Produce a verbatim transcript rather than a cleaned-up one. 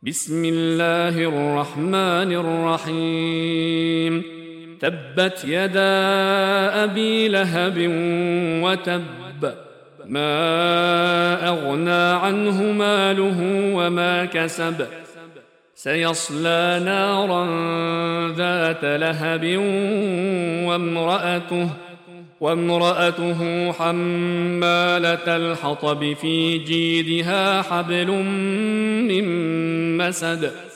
بسم الله الرحمن الرحيم. تبت يدا أبي لهب وتب، ما أغنى عنه ماله وما كسب، سيصلى نارا ذات لهب وامرأته وامرأته حمالة الحطب في جيدها حبل من مسد